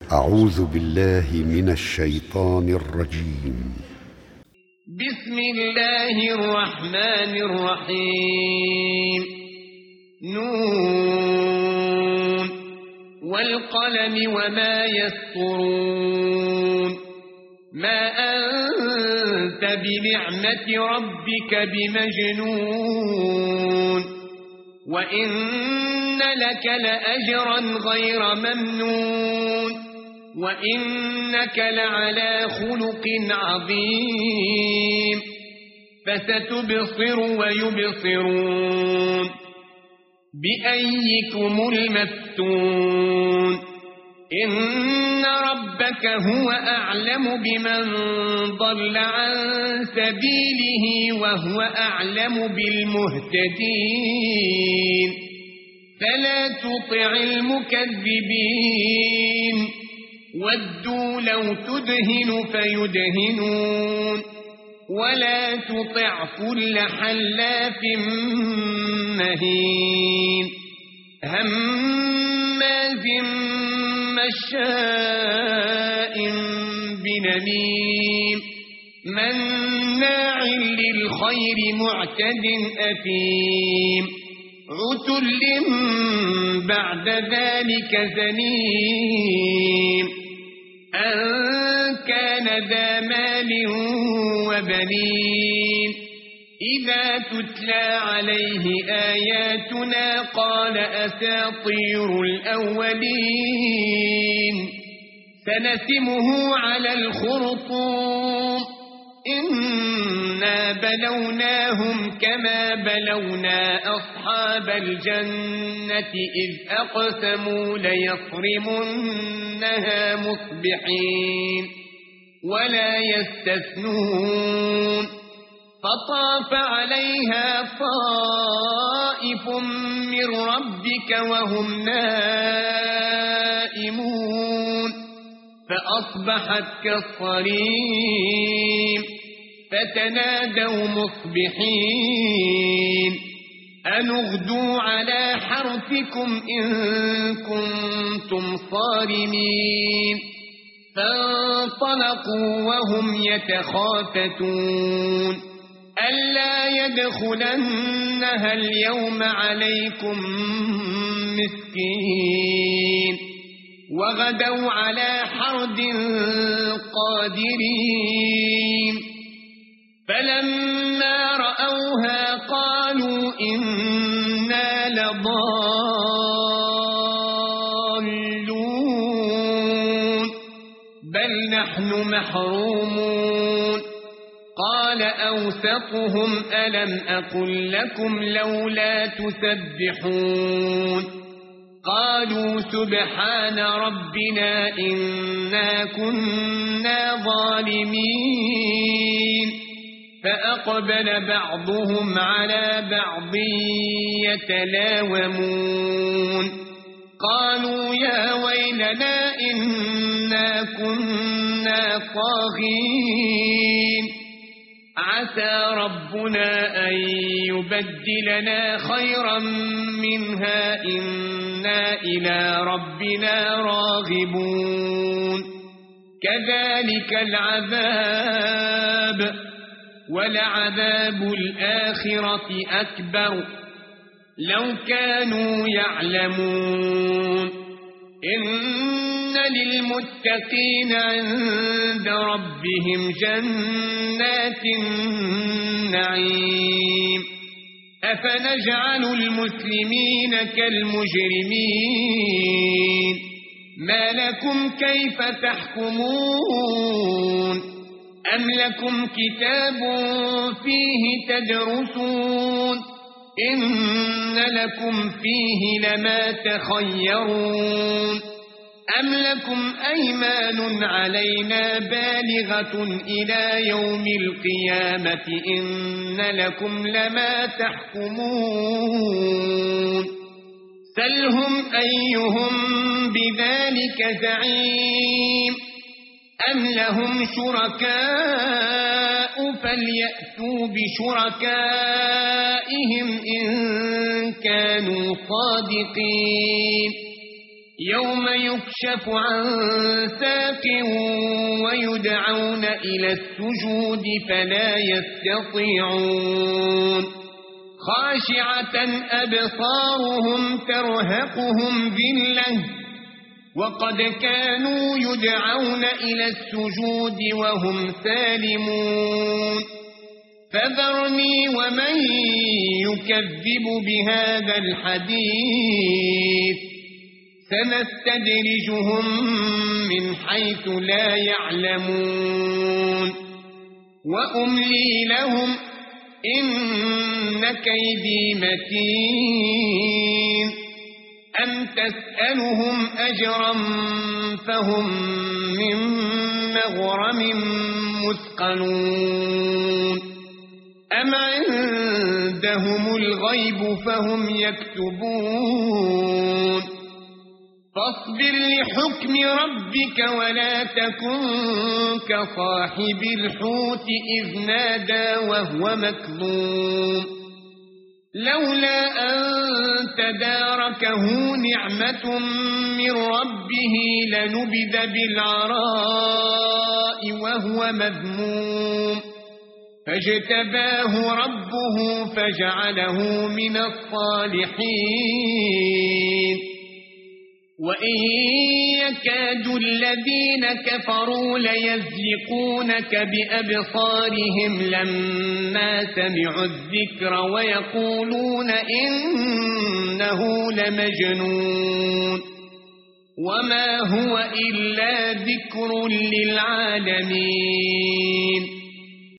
أعوذ بالله من الشيطان الرجيم. بسم الله الرحمن الرحيم. نون والقلم وما يسطرون. ما أنت بنعمة ربك بمجنون. وإن لك لأجرا غير ممنون. وإنك لعلى خلق عظيم. فستبصر ويبصرون بأيكم المفتون. إن ربك هو أعلم بمن ضل عن سبيله وهو أعلم بالمهتدين. فلا تطع المكذبين. ودوا لو تدهن فيدهنون. ولا تطع كل حلاف مهين. هماز مشاء بنميم. مناع للخير معتد أثيم. عتل بعد ذلك زنيم. أن كان ذا مال وبنين. إذا تتلى عليه آياتنا قال أساطير الأولين. سنسمه على الخرطوم. إنا بلوناهم كما بلونا أصحاب الجنة إذ أقسموا ليصرمنها مصبحين ولا يستثنون. فطاف عليها طائف من ربك وهم نائمون. فأصبحت كالصريم. فتنادوا مصبحين أن اغدوا على حرثكم إن كنتم صارمين. فانطلقوا وهم يتخافتون ألا يدخلنها اليوم عليكم مسكين. وغدوا على حرد قادرين. فلما رأوها قالوا إنا لضالون بل نحن محرومون. قال أوسطهم ألم أقل لكم لولا تسبحون. قالوا سبحان ربنا إنا كنا ظالمين. فأقبل بعضهم على بعض يتلاومون. قالوا يا ويلنا إنا كنا طاغين. عسى ربنا أن يبدلنا خيرا منها إنا إلى ربنا راغبون. كذلك العذاب ولعذاب الآخرة أكبر لو كانوا يعلمون. إن للمتقين عند ربهم جنات النعيم. أفنجعل المسلمين كالمجرمين. ما لكم كيف تحكمون. أم لكم كتاب فيه تدرسون. إن لكم فيه لما تخيرون. أم لكم أيمان علينا بالغة إلى يوم القيامة إن لكم لما تحكمون. سلهم أيهم بذلك زعيم. أم لهم شركاء فليأتوا بشركائهم إن كانوا صادقين. يوم يكشف عن ساق ويدعون إلى السجود فلا يستطيعون خاشعة أبصارهم ترهقهم ذلة وقد كانوا يدعون إلى السجود وهم سالمون فذرني ومن يكذب بهذا الحديث سنستدرجهم من حيث لا يعلمون وأملي لهم إن كيدي متين أم تسألهم أجرا فهم من مغرم مثقلون أم عندهم الغيب فهم يكتبون فاصبر لحكم ربك ولا تكن كصاحب الحوت إذ نادى وهو مكظوم لولا أن تداركه نعمة من ربه لنبذ بالعراء وهو مذموم فاجتباه ربه فجعله من الصالحين وإن يكاد الذين كفروا ليزلقونك بأبصارهم لما سمعوا الذكر ويقولون إنه لمجنون وما هو إلا ذكر للعالمين